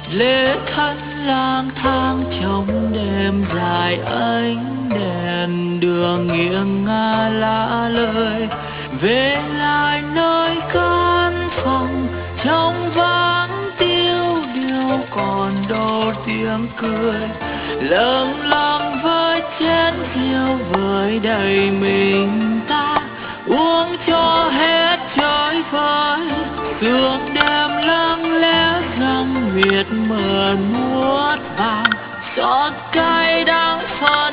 lễ thân lang thang trong đêm dài, ánh đèn đường nghiêng ngả lạ lời, về lại nơi căn phòng trong vắng tiêu điều, còn đâu tiếng cười lâng lâng với chén rượu vơi đầy mình ta, uống cho hết chơi vơi sương đêm lặng lẽ răng miệt mờ nuốt vào giọt cay đắng phai.